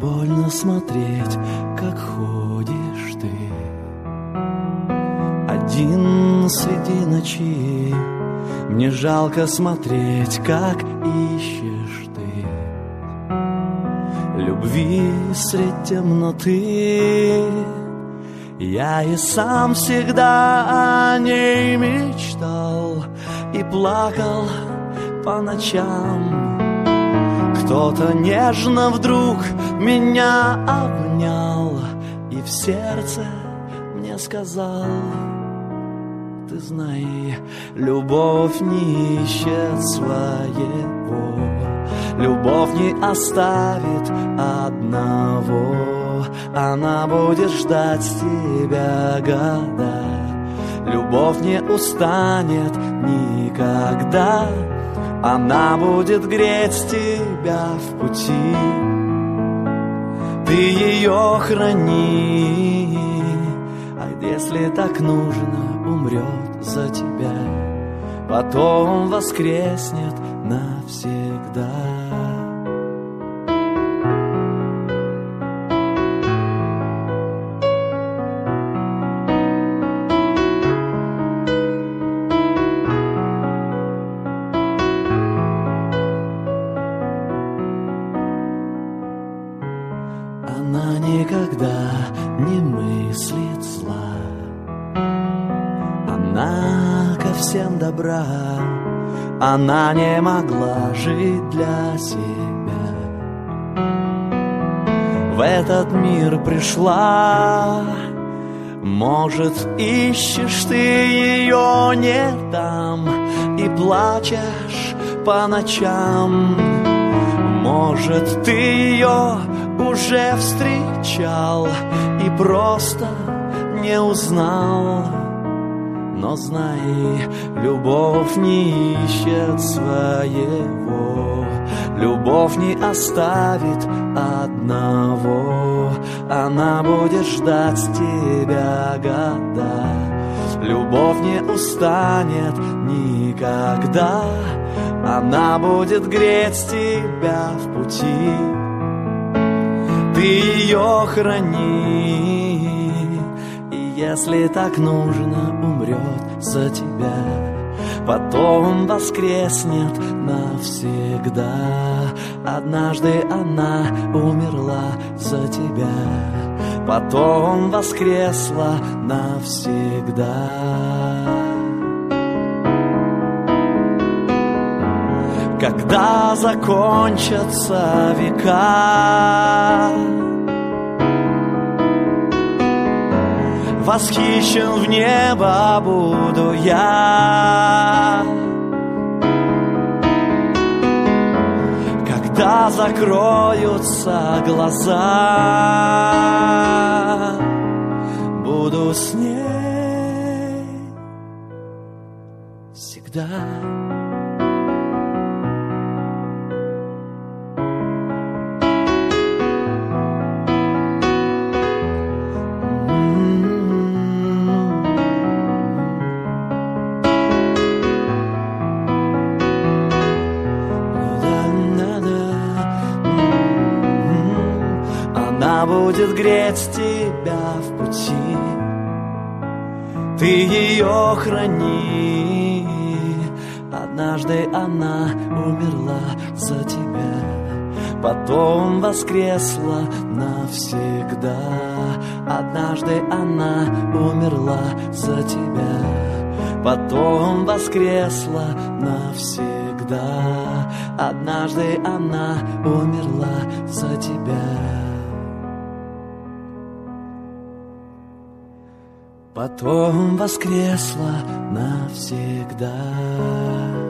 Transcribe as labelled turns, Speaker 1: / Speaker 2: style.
Speaker 1: больно смотреть, как ходишь ты один среди ночи. Мне жалко смотреть, как ищешь ты любви средь темноты. Я и сам всегда о ней мечтал и плакал по ночам. Кто-то нежно вдруг меня обнял и в сердце мне сказал: ты знай, любовь не ищет своего, любовь не оставит одного, она будет ждать тебя года. Любовь не устанет никогда, она будет греть тебя в пути. Ты ее храни, а если так нужно, умрет за тебя, потом воскреснет навсегда. Она никогда не мыслит зла, она ко всем добра, она не могла жить для себя. В этот мир пришла, может, ищешь ты ее не там и плачешь по ночам. Может, ты ее уже встречал и просто не узнал. Но знай, любовь не ищет своего, любовь не оставит одного, она будет ждать тебя года. Любовь не устанет никогда, она будет греть тебя в пути. Ты ее храни, и если так нужно, умрет за тебя, потом воскреснет навсегда. Однажды она умерла за тебя, потом воскресла навсегда. Когда закончатся века, восхищен в небо буду я. Когда закроются глаза, буду с ней всегда. Она будет греть тебя в пути, ты ее храни. Однажды она умерла за тебя, потом воскресла навсегда. Однажды она умерла за тебя, потом воскресла навсегда. Однажды она умерла за тебя, потом воскресла навсегда.